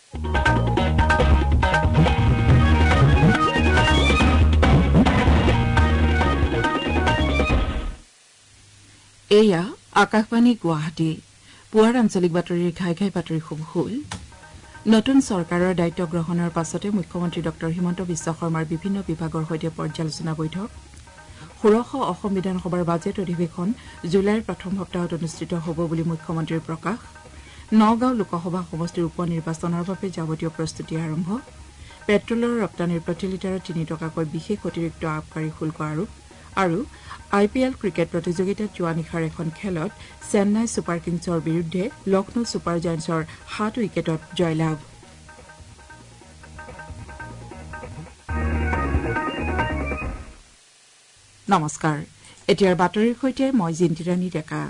এয়া আকাশবাণী গুৱাহাটী পুৱাৰ আঞ্চলিক বাতৰিৰ ঘাই ঘাই বাতৰিসমূহ হ'ল নতুন চৰকাৰৰ দায়িত্ব গ্ৰহণৰ পাছতে মুখ্যমন্ত্ৰী ড হিমন্ত বিশ্ব শৰ্মাৰ বিভিন্ন বিভাগৰ সৈতে পৰ্যালোচনা বৈঠক ষোড়শ অসম বিধানসভাৰ বাজেট অধিৱেশন জুলাইৰ প্ৰথম সপ্তাহত অনুষ্ঠিত হ'ব বুলি মুখ্যমন্ত্ৰীৰ প্ৰকাশ নগাঁও লোকসভা সমষ্টিৰ উপ নিৰ্বাচনৰ বাবে যাৱতীয় প্ৰস্তুতি আৰম্ভ পেট্ৰলৰ ৰপ্তানিৰ প্ৰতি লিটাৰত ৩ টকাকৈ বিশেষ অতিৰিক্ত আবকাৰী শুল্ক আৰোপ আৰু IPL ক্ৰিকেট প্ৰতিযোগিতাত যোৱা নিশাৰ এখন খেলত চেন্নাই ছুপাৰ কিংছৰ বিৰুদ্ধে লক্ষ্ণৌ ছুপাৰ জায়ান্টছৰ ৭ উইকেটত জয়লাভ নমস্কাৰ এতিয়াৰ বাতৰিৰ সৈতে মই জিন্তিৰাণী ডেকা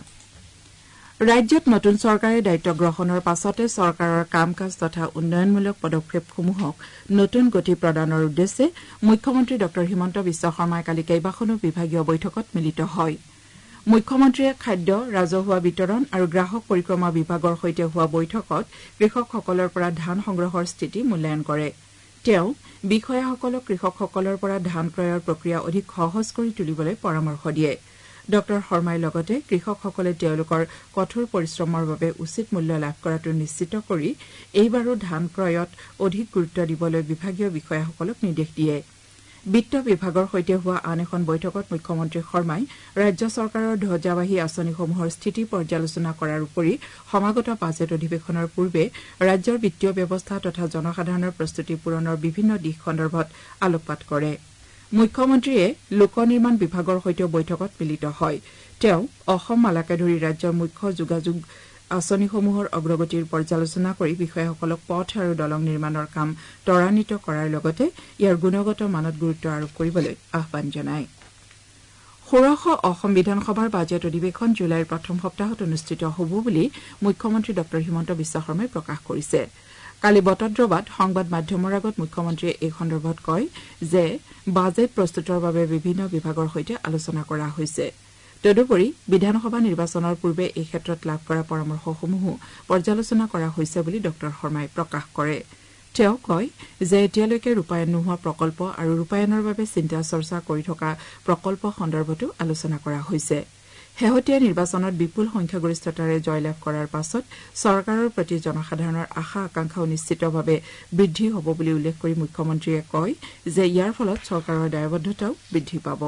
ৰাজ্যত নতুন চৰকাৰে দায়িত্ব গ্ৰহণৰ পাছতে চৰকাৰৰ কাম কাজ তথা উন্নয়নমূলক পদক্ষেপসমূহক নতুন গতি প্ৰদানৰ উদ্দেশ্যে মুখ্যমন্ত্ৰী ড হিমন্ত বিশ্ব শৰ্মাই কালি কেইবাখনো বিভাগীয় বৈঠকত মিলিত হয় মুখ্যমন্ত্ৰীয়ে খাদ্য ৰাজহুৱা বিতৰণ আৰু গ্ৰাহক পৰিক্ৰমা বিভাগৰ সৈতে হোৱা বৈঠকত কৃষকসকলৰ পৰা ধান সংগ্ৰহৰ স্থিতি মূল্যায়ন কৰে তেওঁ বিষয়াসকলক কৃষকসকলৰ পৰা ধান ক্ৰয়ৰ প্ৰক্ৰিয়া অধিক সহজ কৰি তুলিবলৈ পৰামৰ্শ দিয়ে ড শৰ্মাই লগতে কৃষকসকলে তেওঁলোকৰ কঠোৰ পৰিশ্ৰমৰ বাবে উচিত মূল্য লাভ কৰাটো নিশ্চিত কৰি এইবাৰো ধান ক্ৰয়ত অধিক গুৰুত্ব দিবলৈ বিভাগীয় বিষয়াসকলক নিৰ্দেশ দিয়ে বিত্ত বিভাগৰ সৈতে হোৱা আন এখন বৈঠকত মুখ্যমন্ত্ৰী শৰ্মাই ৰাজ্য চৰকাৰৰ ধ্বজাবাহী আঁচনিসমূহৰ স্থিতি পৰ্যালোচনা কৰাৰ উপৰি সমাগত বাজেট অধিৱেশনৰ পূৰ্বে ৰাজ্যৰ বিত্তীয় ব্যৱস্থা তথা জনসাধাৰণৰ প্ৰস্তুতি পূৰণৰ বিভিন্ন দিশ সন্দৰ্ভত আলোকপাত কৰে মুখ্যমন্ত্ৰীয়ে লোক নিৰ্মাণ বিভাগৰ সৈতে বৈঠকত মিলিত হয় তেওঁ অসম মালাকে ধৰি ৰাজ্যৰ মুখ্য যোগাযোগ আঁচনিসমূহৰ অগ্ৰগতিৰ পৰ্যালোচনা কৰি বিষয়াসকলক পথ আৰু দলং নিৰ্মাণৰ কাম ত্বৰান্বিত কৰাৰ লগতে ইয়াৰ গুণগত মানত গুৰুত্ব আৰোপ কৰিবলৈ আহ্বান জনায় ষোড়শ অসম বিধানসভাৰ বাজেট অধিৱেশন জুলাইৰ প্ৰথম সপ্তাহত অনুষ্ঠিত হ'ব বুলি মুখ্যমন্ত্ৰী ড হিমন্ত বিশ্ব শৰ্মাই প্ৰকাশ কৰিছে কালি বটদ্ৰৱাত সংবাদ মাধ্যমৰ আগত মুখ্যমন্ত্ৰীয়ে এই সন্দৰ্ভত কয় যে বাজেট প্ৰস্তুতৰ বাবে বিভিন্ন বিভাগৰ সৈতে আলোচনা কৰা হৈছে তদুপৰি বিধানসভা নিৰ্বাচনৰ পূৰ্বে এই ক্ষেত্ৰত লাভ কৰা পৰামৰ্শসমূহো পৰ্যালোচনা কৰা হৈছে বুলি ড শৰ্মাই প্ৰকাশ কৰে তেওঁ কয় যে এতিয়ালৈকে ৰূপায়ণ নোহোৱা প্ৰকল্প আৰু ৰূপায়ণৰ বাবে চিন্তা চৰ্চা কৰি থকা প্ৰকল্প সন্দৰ্ভতো আলোচনা কৰা হৈছে শেহতীয়া নিৰ্বাচনত বিপুল সংখ্যাগৰিষ্ঠতাৰে জয়লাভ কৰাৰ পাছত চৰকাৰৰ প্ৰতি জনসাধাৰণৰ আশা আকাংক্ষাও নিশ্চিতভাৱে বৃদ্ধি হ'ব বুলি উল্লেখ কৰি মুখ্যমন্ত্ৰীয়ে কয় যে ইয়াৰ ফলত চৰকাৰৰ দায়বদ্ধতাও বৃদ্ধি পাব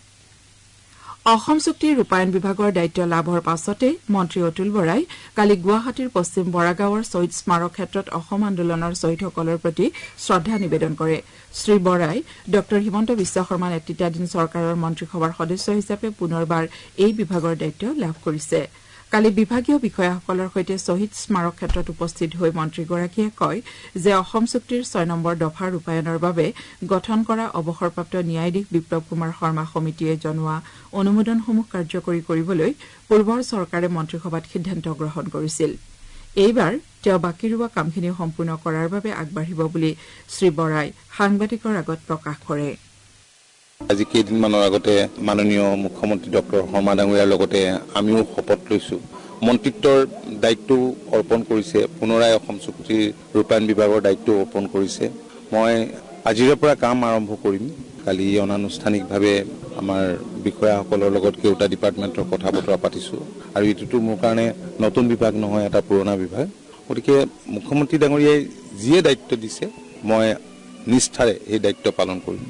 অসম চুক্তিৰ ৰূপায়ণ বিভাগৰ দায়িত্ব লাভৰ পাছতে মন্ত্ৰী অতুল বৰাই কালি গুৱাহাটীৰ পশ্চিম বৰাগাঁৱৰ শ্বহীদ স্মাৰক ক্ষেত্ৰত অসম আন্দোলনৰ শ্বহীদসকলৰ প্ৰতি শ্ৰদ্ধা নিবেদন কৰে শ্ৰী বৰাই ড হিমন্ত বিশ্ব শৰ্মা নেতৃত্বাধীন চৰকাৰৰ মন্ত্ৰীসভাৰ সদস্য হিচাপে পুনৰবাৰ এই বিভাগৰ দায়িত্ব লাভ কৰিছে কালি বিভাগীয় বিষয়াসকলৰ সৈতে শ্বহীদ স্মাৰক ক্ষেত্ৰত উপস্থিত হৈ মন্ত্ৰীগৰাকীয়ে কয় যে অসম চুক্তিৰ ৬ নম্বৰ দফাৰ ৰূপায়ণৰ বাবে গঠন কৰা অৱসৰপ্ৰাপ্ত ন্যায়াধীশ বিপ্লৱ কুমাৰ শৰ্মা সমিতিয়ে জনোৱা অনুমোদনসমূহ কাৰ্যকৰী কৰিবলৈ পূৰ্বৰ চৰকাৰে মন্ত্ৰীসভাত সিদ্ধান্ত গ্ৰহণ কৰিছিল এইবাৰ তেওঁ বাকী ৰোৱা কামখিনি সম্পূৰ্ণ কৰাৰ বাবে আগবাঢ়িব বুলি শ্ৰী বৰাই সাংবাদিকৰ আগত প্ৰকাশ কৰে আজি কেইদিনমানৰ আগতে মাননীয় মুখ্যমন্ত্ৰী ড শৰ্মা ডাঙৰীয়াৰ লগতে আমিও শপত লৈছোঁ মন্ত্ৰিত্বৰ দায়িত্ব অৰ্পণ কৰিছে পুনৰাই অসম চুক্তিৰ ৰূপায়ণ বিভাগৰ দায়িত্ব অৰ্পণ কৰিছে মই আজিৰে পৰা কাম আৰম্ভ কৰিম কালি অনানুষ্ঠানিকভাৱে আমাৰ বিষয়াসকলৰ লগত কেইটা ডিপাৰ্টমেণ্টৰ কথা বতৰা পাতিছোঁ আৰু এইটোতো মোৰ কাৰণে নতুন বিভাগ নহয় এটা পুৰণা বিভাগ গতিকে মুখ্যমন্ত্ৰী ডাঙৰীয়াই যিয়ে দায়িত্ব দিছে মই নিষ্ঠাৰে এই দায়িত্ব পালন কৰিম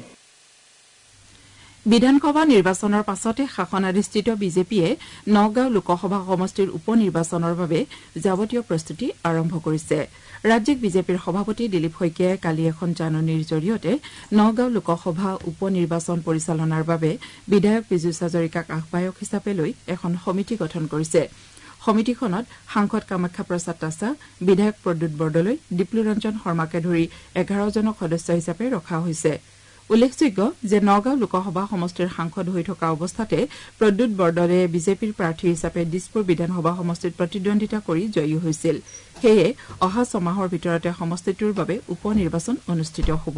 বিধানসভা নিৰ্বাচনৰ পাছতে শাসনাধিষ্ঠিত বিজেপিয়ে নগাঁও লোকসভা সমষ্টিৰ উপ নিৰ্বাচনৰ বাবে যাৱতীয় প্ৰস্তুতি আৰম্ভ কৰিছে ৰাজ্যিক বিজেপিৰ সভাপতি দিলীপ শইকীয়াই কালি এখন জাননীৰ জৰিয়তে নগাঁও লোকসভা উপ নিৰ্বাচন পৰিচালনাৰ বাবে বিধায়ক পীযুষ হাজৰিকাক আহ্বায়ক হিচাপে লৈ এখন সমিতি গঠন কৰিছে সমিতিখনত সাংসদ কামাখ্যা প্ৰসাদ তাছা বিধায়ক প্ৰদ্যুৎ বৰদলৈ দীপ্লু ৰঞ্জন শৰ্মাকে ধৰি 11জনক সদস্য হিচাপে ৰখা হৈছে উল্লেখযোগ্য যে নগাঁও লোকসভা সমষ্টিৰ সাংসদ হৈ থকা অৱস্থাতে প্ৰদ্যুৎ বৰদলৈয়ে বিজেপিৰ প্ৰাৰ্থী হিচাপে দিছপুৰ বিধানসভা সমষ্টিত প্ৰতিদ্বন্দ্বিতা কৰি জয়ী হৈছিল সেয়ে অহা ছমাহৰ ভিতৰতে সমষ্টিটোৰ বাবে উপ নিৰ্বাচন অনুষ্ঠিত হ'ব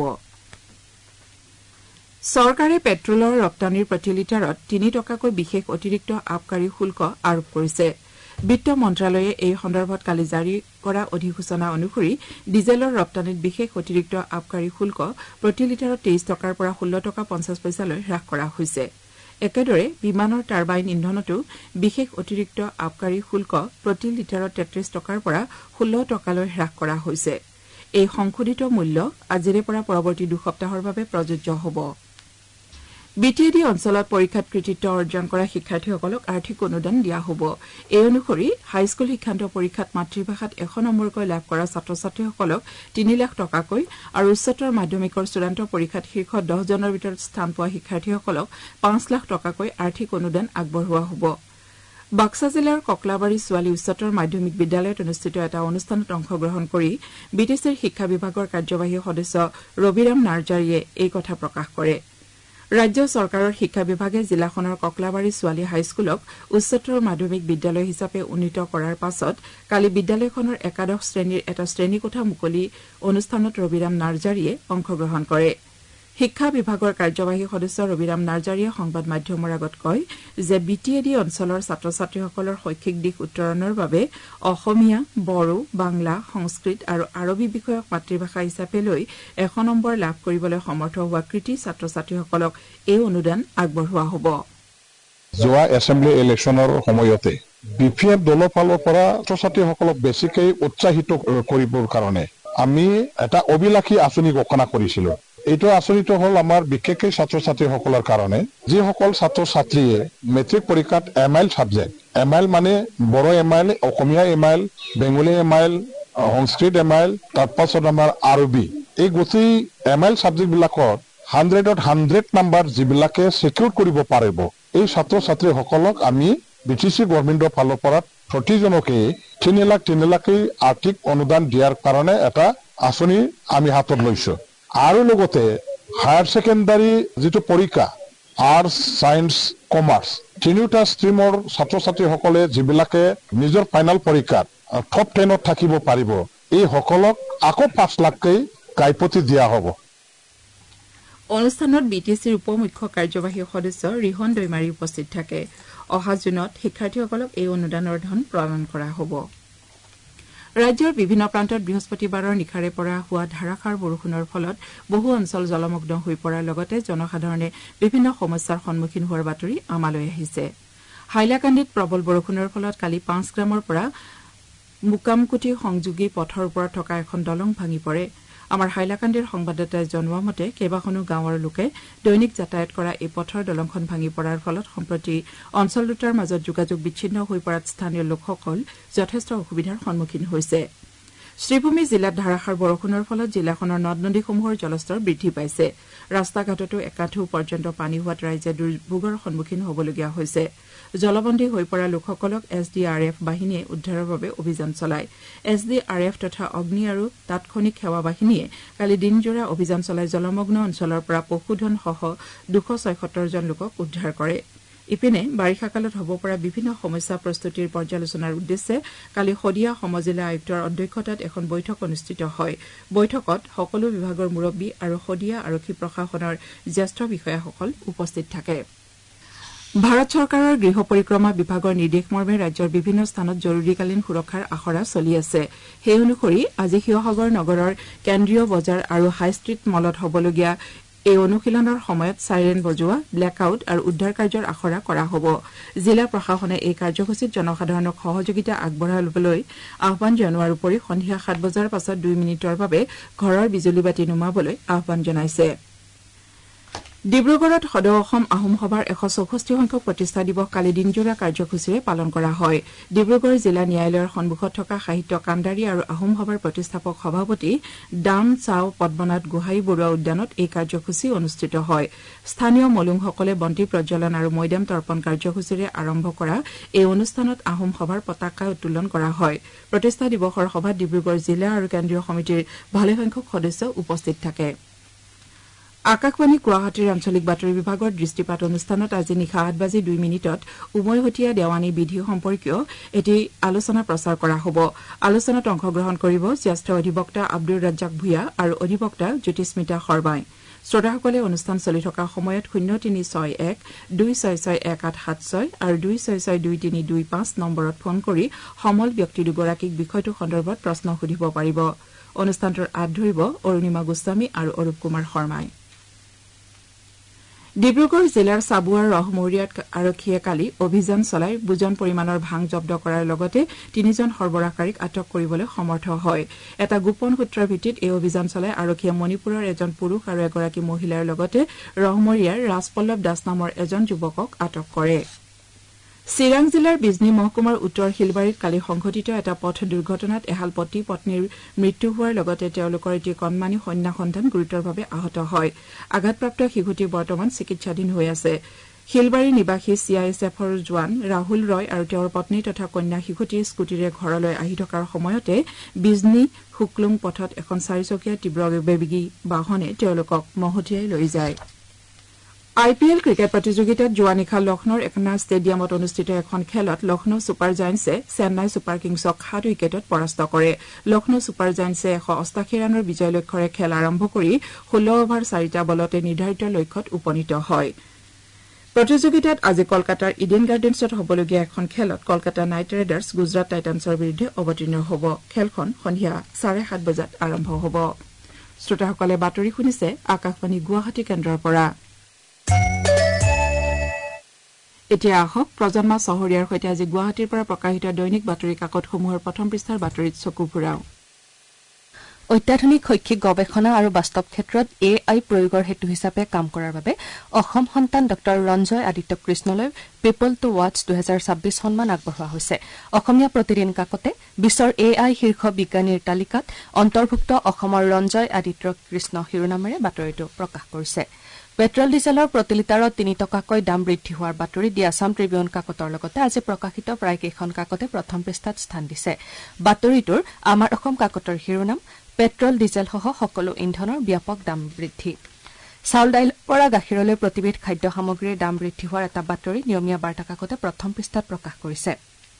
চৰকাৰে পেট্ৰলৰ ৰপ্তানিৰ প্ৰতি লিটাৰত ৩ টকাকৈ বিশেষ অতিৰিক্ত আবকাৰী শুল্ক আৰোপ কৰিছে বিত্ত মন্ত্ৰালয়ে এই সন্দৰ্ভত কালি জাৰি কৰা অধিসূচনা অনুসৰি ডিজেলৰ ৰপ্তানিত বিশেষ অতিৰিক্ত আবকাৰী শুল্ক প্ৰতি লিটাৰত 23 টকাৰ পৰা 16 টকা 50 পইচালৈ হ্ৰাস কৰা হৈছে একেদৰে বিমানৰ টাৰবাইন ইন্ধনতো বিশেষ অতিৰিক্ত আবকাৰী শুল্ক প্ৰতি লিটাৰত 33 টকাৰ পৰা 16 টকালৈ হ্ৰাস কৰা হৈছে এই সংশোধিত মূল্য আজিৰে পৰা পৰৱৰ্তী 2 সপ্তাহৰ বাবে প্ৰযোজ্য হ'ব বিটিএডি অঞ্চলত পৰীক্ষাত কৃতিত্ব অৰ্জন কৰা শিক্ষাৰ্থীসকলক আৰ্থিক অনুদান দিয়া হ'ব এই অনুসৰি হাইস্কুল শিক্ষান্ত পৰীক্ষাত মাতৃভাষাত 100 নম্বৰকৈ লাভ কৰা ছাত্ৰ-ছাত্ৰীসকলক 3 লাখ টকাকৈ আৰু উচ্চতৰ মাধ্যমিকৰ চূড়ান্ত পৰীক্ষাত শীৰ্ষ 10 জনৰ ভিতৰত স্থান পোৱা শিক্ষাৰ্থীসকলক 5 লাখ টকাকৈ আৰ্থিক অনুদান আগবঢ়োৱা হ'ব বাক্সা জিলাৰ ককলাবাৰী ছোৱালী উচ্চতৰ মাধ্যমিক বিদ্যালয়ত অনুষ্ঠিত এটা অনুষ্ঠানত অংশগ্ৰহণ কৰি বিটিচিৰ শিক্ষা বিভাগৰ কাৰ্যবাহী সদস্য ৰবিৰাম নাৰ্জাৰীয়ে এই কথা প্ৰকাশ কৰে ৰাজ্য চৰকাৰৰ শিক্ষা বিভাগে জিলাখনৰ ককলাবাৰী ছোৱালী হাইস্কুলক উচ্চতৰ মাধ্যমিক বিদ্যালয় হিচাপে উন্নীত কৰাৰ পাছত কালি বিদ্যালয়খনৰ একাদশ শ্ৰেণীৰ এটা শ্ৰেণীকোঠা মুকলি অনুষ্ঠানত ৰবিৰাম নাৰ্জাৰীয়ে অংশগ্ৰহণ কৰে শিক্ষা বিভাগৰ কাৰ্যবাহী সদস্য ৰবিৰাম নাৰ্জাৰীয়ে সংবাদ মাধ্যমৰ আগত কয় যে বিটিএডি অঞ্চলৰ ছাত্ৰ-ছাত্ৰীসকলৰ শৈক্ষিক দিশ উত্তৰণৰ বাবে অসমীয়া বড়ো বাংলা সংস্কৃত আৰু আৰবী বিষয়ক মাতৃভাষা হিচাপে লৈ 100 নম্বৰ লাভ কৰিবলৈ সমৰ্থ হোৱা কৃতি ছাত্ৰ-ছাত্ৰীসকলক এই অনুদান আগবঢ়োৱা হ'ব যোৱা এছেম্বলি ইলেকশ্যনৰ সময়তে বিপিএফ দলৰ ফালৰ পৰা ছাত্ৰ-ছাত্ৰীসকলক বেছিকৈ উৎসাহিত কৰিবৰ কাৰণে আমি এটা অভিলাষী আঁচনি ঘোষণা কৰিছিলোঁ এইটো আঁচনিটো হ'ল আমাৰ বিশেষকৈ ছাত্ৰ-ছাত্ৰীসকলৰ কাৰণে যিসকল ছাত্ৰ-ছাত্ৰীয়ে মেট্ৰিক পৰীক্ষাত এমআইএল ছাবজেক্ট এমআইএল মানে বড়ো MIL Asamiya MIL Bengali MIL Sanskrit MIL তাৰপাছত আমাৰ আৰবী এই গোটেই এমআইএল ছাবজেক্টবিলাকত 100ত 100 নাম্বাৰ যিবিলাকে সিকিউৰ কৰিব পাৰিব এই ছাত্ৰ-ছাত্ৰীসকলক আমি বিটিচি গভৰ্ণমেণ্টৰ ফালৰ পৰা প্ৰতিজনকে 3 লাখ আৰ্থিক অনুদান দিয়াৰ কাৰণে এটা আঁচনি আমি হাতত লৈছো আৰু লগতে হায়াৰ সেকেন্ডাৰী যেটো পৰীক্ষা আৰ্টস সায়েন্স কমাৰ্চ তিনিটা ষ্ট্ৰীমৰ ছাত্ৰ-ছাত্ৰীসকলে যিবিলাকে নিজৰ ফাইনাল পৰীক্ষাত টপ 10ত থাকিব পাৰিব এই সকলক আকৌ 5 লাখকৈ গাইপতি দিয়া হ'ব অনুষ্ঠানত বিটিচিৰ উপমুখ্য কাৰ্যবাহী সদস্য ৰিহন দৈমাৰী উপস্থিত থাকে অহা জুনত শিক্ষাৰ্থীসকলক এই অনুদানৰ ধন প্ৰদান কৰা হ'ব ৰাজ্যৰ বিভিন্ন প্ৰান্তত বৃহস্পতিবাৰৰ নিশাৰে পৰা হোৱা ধাৰাসাৰ বৰষুণৰ ফলত বহু অঞ্চল জলমগ্ন হৈ পৰাৰ লগতে জনসাধাৰণে বিভিন্ন সমস্যাৰ সন্মুখীন হোৱাৰ বাতৰি আমালৈ আহিছে হাইলাকান্দিত প্ৰবল বৰষুণৰ ফলত কালি 5 গ্ৰামৰ পৰা মুকামকুটি সংযোগী পথৰ ওপৰত থকা এখন দলং ভাঙি পৰে আমাৰ হাইলাকান্দিৰ সংবাদদাতাই জনোৱা মতে কেইবাখনো গাঁৱৰ লোকে দৈনিক যাতায়াত কৰা এই পথৰ দলংখন ভাঙি পৰাৰ ফলত সম্প্ৰতি অঞ্চল দুটাৰ মাজত যোগাযোগ বিচ্ছিন্ন হৈ পৰাত স্থানীয় লোকসকল যথেষ্ট অসুবিধাৰ সন্মুখীন হৈছে শ্ৰীভূমি জিলাত ধাৰাসাৰ বৰষুণৰ ফলত জিলাখনৰ নদ-নদীসমূহৰ জলস্তৰ বৃদ্ধি পাইছে ৰাস্তা ঘাটতো একাঠু পৰ্যন্ত পানী হোৱাত ৰাইজে দুৰ্ভোগৰ সন্মুখীন হ'বলগীয়া হৈছে জলবন্দী হৈ পৰা লোকসকলক এছডিআৰএফ বাহিনীয়ে উদ্ধাৰৰ বাবে অভিযান চলায় এছডিআৰএফ তথা অগ্নি আৰু তাৎক্ষণিক সেৱা বাহিনীয়ে কালি দিনজোৰা অভিযান চলাই জলমগ্ন অঞ্চলৰ পৰা পশুধন সহ 276 জন লোকক উদ্ধাৰ কৰে ইপিনে বাৰিষা কালত হ'ব পৰা বিভিন্ন সমস্যা প্ৰস্তুতিৰ পৰ্যালোচনাৰ উদ্দেশ্যে কালি সদিয়া সমজিলা আয়ুক্তৰ অধ্যক্ষতাত এখন বৈঠক অনুষ্ঠিত হয় বৈঠকত সকলো বিভাগৰ মুৰব্বী আৰু সদিয়া আৰক্ষী প্ৰশাসনৰ জ্যেষ্ঠ বিষয়াসকল উপস্থিত থাকে ভাৰত চৰকাৰৰ গৃহ পৰিক্ৰমা বিভাগৰ নিৰ্দেশমৰ্মে ৰাজ্যৰ বিভিন্ন স্থানত জৰুৰীকালীন সুৰক্ষাৰ আখৰা চলি আছে সেই অনুসৰি আজি শিৱসাগৰ নগৰৰ কেন্দ্ৰীয় বজাৰ আৰু হাই ষ্ট্ৰীট মলত হ'বলগীয়া এই অনুশীলনৰ সময়ত সাইৰেন বজোৱা ব্লেকআউট আৰু উদ্ধাৰ কাৰ্যৰ আখৰা কৰা হ'ব জিলা প্ৰশাসনে এই কাৰ্যসূচীত জনসাধাৰণক সহযোগিতা আগবঢ়াবলৈ আহ্বান জনোৱাৰ উপৰি সন্ধিয়া 7 বজাৰ পাছত 2 মিনিটৰ বাবে ঘৰৰ বিজুলী বাতি নুমাবলৈ আহ্বান জনাইছে ডিব্ৰুগড়ত সদৌ অসম আহোম সভাৰ 164 সংখ্যক প্ৰতিষ্ঠা দিৱস কালি দিনজোৰা কাৰ্যসূচীৰে পালন কৰা হয় ডিব্ৰুগড় জিলা ন্যায়ালয়ৰ সন্মুখত থকা সাহিত্য কাণ্ডাৰী আৰু আহোম সভাৰ প্ৰতিষ্ঠাপক সভাপতি দাম চাও পদ্মনাথ গোহাঁই বৰুৱা উদ্যানত এই কাৰ্যসূচী অনুষ্ঠিত হয় স্থানীয় মলুংসকলে বন্তি প্ৰজ্বলন আৰু মৈদাম তৰ্পণ কাৰ্যসূচীৰে আৰম্ভ কৰা এই অনুষ্ঠানত আহোম সভাৰ পতাকা উত্তোলন কৰা হয় প্ৰতিষ্ঠা দিৱসৰ সভাত ডিব্ৰুগড় জিলা আৰু কেন্দ্ৰীয় সমিতিৰ ভালেসংখ্যক সদস্য উপস্থিত থাকে আকাশবাণী গুৱাহাটীৰ আঞ্চলিক বাতৰি বিভাগৰ দৃষ্টিপাত অনুষ্ঠানত আজি নিশা 8:02 উমৈহতীয়া দেৱানী বিধি সম্পৰ্কীয় এটি আলোচনা প্ৰচাৰ কৰা হ'ব আলোচনাত অংশগ্ৰহণ কৰিব জ্যেষ্ঠ অধিবক্তা আব্দুৰ ৰাজ্জাক ভূঞা আৰু অধিবক্তা জ্যোতিস্মিতা শৰ্মাই শ্ৰোতাসকলে অনুষ্ঠান চলি থকা সময়ত 0361-266-1876 আৰু 266-2325 নম্বৰত ফোন কৰি সমল ব্যক্তি দুগৰাকীক বিষয়টো সন্দৰ্ভত প্ৰশ্ন সুধিব পাৰিব অনুষ্ঠানটোৰ আঁত ধৰিব অৰুণিমা গোস্বামী আৰু অৰূপ কুমাৰ শৰ্মাই ডিব্ৰুগড় জিলাৰ চাবুৱাৰ ৰহমৌৰিয়াত আৰক্ষীয়ে কালি অভিযান চলাই বুজন পৰিমাণৰ ভাং জব্দ কৰাৰ লগতে 3জন সৰবৰাহকাৰীক আটক কৰিবলৈ সমৰ্থ হয় এটা গোপন সূত্ৰৰ ভিত্তিত এই অভিযান চলাই আৰক্ষীয়ে মণিপুৰৰ এজন পুৰুষ আৰু এগৰাকী মহিলাৰ লগতে ৰহমৌৰিয়াৰ ৰাজপল্লৱ দাস নামৰ এজন যুৱকক আটক কৰে চিৰাং জিলাৰ বিজনী মহকুমাৰ উত্তৰ শিলবাৰীত কালি সংঘটিত এটা পথ দুৰ্ঘটনাত এহাল পতি পত্নীৰ মৃত্যু হোৱাৰ লগতে তেওঁলোকৰ এটি কণমানি কন্যা সন্তান গুৰুতৰভাৱে আহত হয় আঘাতপ্ৰাপ্ত শিশুটি বৰ্তমান চিকিৎসাধীন হৈ আছে শিলবাৰী নিবাসী CISFৰ জোৱান ৰাহুল ৰয় আৰু তেওঁৰ পত্নী তথা কন্যা শিশুটিৰ স্কুটিৰে ঘৰলৈ আহি থকাৰ সময়তে বিজনী শুক্লুং পথত এখন 4চকীয়া তীব্ৰ বেগী বাহনে তেওঁলোকক মহতিয়াই লৈ যায় IPL ক্ৰিকেট প্ৰতিযোগিতাত যোৱা নিশা লক্ষ্ণৌৰ একনা ষ্টেডিয়ামত অনুষ্ঠিত এখন খেলত লক্ষ্ণৌ ছুপাৰ জায়াণ্টছে চেন্নাই ছুপাৰ কিংছক 7 উইকেটত পৰাস্ত কৰে লক্ষ্ণৌ ছুপাৰ জায়াণ্টছে 188 ৰানৰ বিজয় লক্ষ্যৰে খেল আৰম্ভ কৰি 16 অভাৰ 4টা বলতে নিৰ্ধাৰিত লক্ষ্যত উপনীত হয় প্ৰতিযোগিতাত আজি কলকাতাৰ ইডেন গাৰ্ডেন্সত হ'বলগীয়া এখন খেলত কলকাতা নাইট ৰাইডাৰ্ছ গুজৰাট টাইটান্সৰ বিৰুদ্ধে অৱতীৰ্ণ হ'ব খেলখন সন্ধিয়া 7:30 বজাত আৰম্ভ হ'ব শ্ৰোতাসকলে বাতৰি শুনিছে আকাশবাণী গুৱাহাটী কেন্দ্ৰৰ পৰা এতিয়া আহক প্ৰজন্ম চহৰীয়াৰ সৈতে আজি গুৱাহাটীৰ পৰা প্ৰকাশিত দৈনিক বাতৰি কাকতসমূহৰ প্ৰথম পৃষ্ঠাৰ বাতৰিত চকু ফুৰাও অত্যাধুনিক শৈক্ষিক গৱেষণা আৰু বাস্তৱ ক্ষেত্ৰত AI প্ৰয়োগৰ হেতু হিচাপে কাম কৰাৰ বাবে অসম সন্তান ডক্টৰ ৰঞ্জয় আদিত্য কৃষ্ণলৈ পিপল টু ৱাচ 2026 সন্মান আগবঢ়োৱা হৈছে অসমীয়া প্ৰতিদিন কাকতে বিশ্বৰ AI শীৰ্ষ বিজ্ঞানীৰ তালিকাত অন্তৰ্ভুক্ত অসমৰ ৰঞ্জয় আদিত্য কৃষ্ণ শিৰোনামেৰে বাতৰিটো প্ৰকাশ কৰিছে পেট্ৰল ডিজেলৰ প্ৰতি লিটাৰত 3 টকাকৈ দাম বৃদ্ধি হোৱাৰ বাতৰি দি আছাম ট্ৰিবিউন কাকতৰ লগতে আজি প্ৰকাশিত প্ৰায় কেইখন কাকতে প্ৰথম পৃষ্ঠাত স্থান দিছে বাতৰিটোৰ আমাৰ অসম কাকতৰ শিৰোনাম পেট্ৰল ডিজেলসহ সকলো ইন্ধনৰ ব্যাপক দাম বৃদ্ধি চাউল দাইলৰ পৰা গাখীৰলৈ প্ৰতিবিধ খাদ্য সামগ্ৰীৰ দাম বৃদ্ধি হোৱাৰ এটা বাতৰি নিয়মীয়া বাৰ্তা কাকতে প্ৰথম পৃষ্ঠাত প্ৰকাশ কৰিছে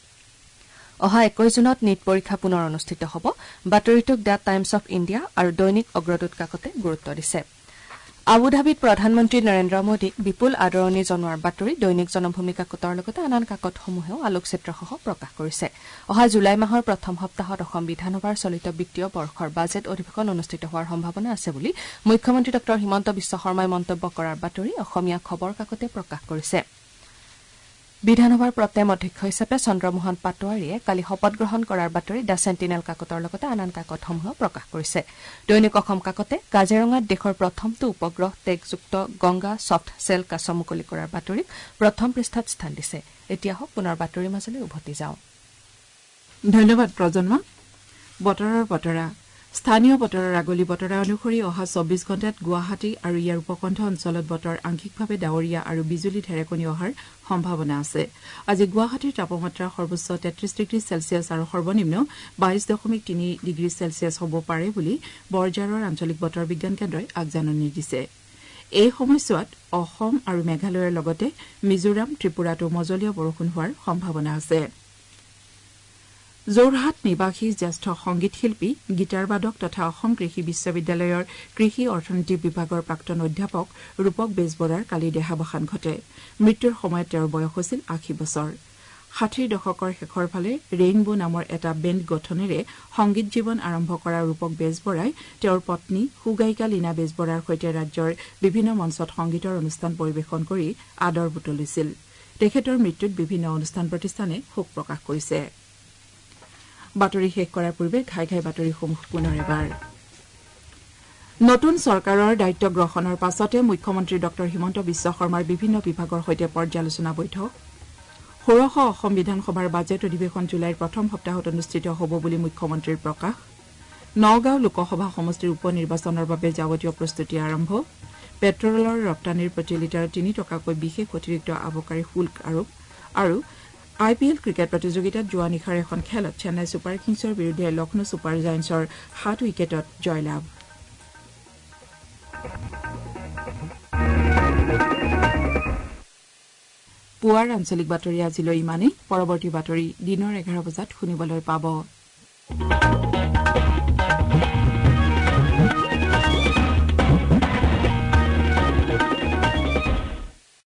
অহা 21 জুনত নিট পৰীক্ষা পুনৰ অনুষ্ঠিত হ'ব বাতৰিটোক দ্য টাইমছ অফ ইণ্ডিয়া আৰু দৈনিক অগ্ৰদূত কাকতে গুৰুত্ব দিছে আবুধাবিত প্ৰধানমন্ত্ৰী নৰেন্দ্ৰ মোদীক বিপুল আদৰণি জনোৱাৰ বাতৰি দৈনিক জনভূমি কাকতৰ লগতে আন কাকতসমূহেও আলোকচিত্ৰসহ প্ৰকাশ কৰিছে অহা জুলাই মাহৰ প্ৰথম সপ্তাহত অসম বিধানসভাৰ চলিত বিত্তীয় বৰ্ষৰ বাজেট অধিৱেশন অনুষ্ঠিত হোৱাৰ সম্ভাৱনা আছে বুলি মুখ্যমন্ত্ৰী ডক্টৰ হিমন্ত বিশ্ব শৰ্মাই মন্তব্য কৰাৰ বাতৰি অসমীয়া খবৰ কাকতে প্ৰকাশ কৰিছে বিধানসভাৰ প্ৰথম অধ্যক্ষ হিচাপে চন্দ্ৰমোহন পাটোৱাৰীয়ে কালি শপত গ্ৰহণ কৰাৰ বাতৰি দ্য চেণ্টিনেল কাকতৰ লগতে আন কাকতসমূহেও প্ৰকাশ কৰিছে দৈনিক অসম কাকতে কাজিৰঙাত দেশৰ প্ৰথমটো উপগ্ৰহ টেগযুক্ত গংগা ছফ্ট চেল কাছ মুকলি কৰাৰ বাতৰিক প্ৰথম পৃষ্ঠাত স্থান দিছে এতিয়া হওক পুনৰ বাতৰিৰ মাজলৈ উভতি যাওঁ ধন্যবাদ প্ৰজন্ম বতৰৰ বতৰা স্থানীয় বতৰৰ আগলি বতৰা অনুসৰি অহা 24 ঘণ্টাত গুৱাহাটী আৰু ইয়াৰ উপকণ্ঠ অঞ্চলত বতৰ আংশিকভাৱে ডাৱৰীয়া আৰু বিজুলী ঢেৰেকনি অহাৰ সম্ভাৱনা আছে আজি গুৱাহাটীৰ তাপমাত্ৰা সৰ্বোচ্চ 33 ডিগ্ৰী চেলছিয়াছ আৰু সৰ্বনিম্ন 22.3 ডিগ্ৰী চেলছিয়াছ হ'ব পাৰে বুলি বৰঝাৰৰ আঞ্চলিক বতৰ বিজ্ঞান কেন্দ্ৰই আগজাননী দিছে এই সময়ছোৱাত অসম আৰু মেঘালয়ৰ লগতে মিজোৰাম ত্ৰিপুৰাতো মজলীয়া বৰষুণ হোৱাৰ সম্ভাৱনা আছে যোৰহাট নিবাসী জ্যেষ্ঠ সংগীত শিল্পী গীটাৰবাদক তথা অসম কৃষি বিশ্ববিদ্যালয়ৰ কৃষি অৰ্থনীতি বিভাগৰ প্ৰাক্তন অধ্যাপক ৰূপক বেজবৰাৰ কালি দেহাৱসান ঘটে মৃত্যুৰ সময়ত তেওঁৰ বয়স আছিল 80 বছৰ 60ৰ দশকৰ শেষৰ ফালে ৰেইনবো নামৰ এটা বেণ্ড গঠনেৰে সংগীত জীৱন আৰম্ভ কৰা ৰূপক বেজবৰাই তেওঁৰ পত্নী সুগায়িকা লীনা বেজবৰাৰ সৈতে ৰাজ্যৰ বিভিন্ন মঞ্চত সংগীতৰ অনুষ্ঠান পৰিৱেশন কৰি আদৰ বুটলিছিল তেখেতৰ মৃত্যুত বিভিন্ন অনুষ্ঠান প্ৰতিষ্ঠানে শোক প্ৰকাশ কৰিছে বাতৰি শেষ কৰাৰ পূৰ্বে ঘাই ঘাই বাতৰিসমূহ পুনৰ এবাৰ নতুন চৰকাৰৰ দায়িত্ব গ্ৰহণৰ পাছতে মুখ্যমন্ত্ৰী ডক্টৰ হিমন্ত বিশ্ব শৰ্মাৰ বিভিন্ন বিভাগৰ সৈতে পৰ্যালোচনা বৈঠক ষোড়শ অসম বিধানসভাৰ বাজেট অধিৱেশন জুলাইৰ প্ৰথম সপ্তাহত অনুষ্ঠিত হ'ব বুলি মুখ্যমন্ত্ৰীৰ প্ৰকাশ নগাঁও লোকসভা সমষ্টিৰ উপ নিৰ্বাচনৰ বাবে যাৱতীয় প্ৰস্তুতি আৰম্ভ পেট্ৰলৰ ৰপ্তানিৰ প্ৰতি লিটাৰ 3 টকাকৈ বিশেষ অতিৰিক্ত আবকাৰী শুল্ক আৰোপ আৰু IPL ক্ৰিকেট প্ৰতিযোগিতাত যোৱা নিশাৰ এখন খেলত চেন্নাই ছুপাৰ কিংছৰ বিৰুদ্ধে লক্ষ্ণৌ ছুপাৰ জায়াণ্টছৰ 7 উইকেটত জয়লাভ পুৱাৰ আঞ্চলিক বাতৰি আজিলৈ ইমানেই পৰৱৰ্তী বাতৰি দিনৰ 11 বজাত শুনিবলৈ পাব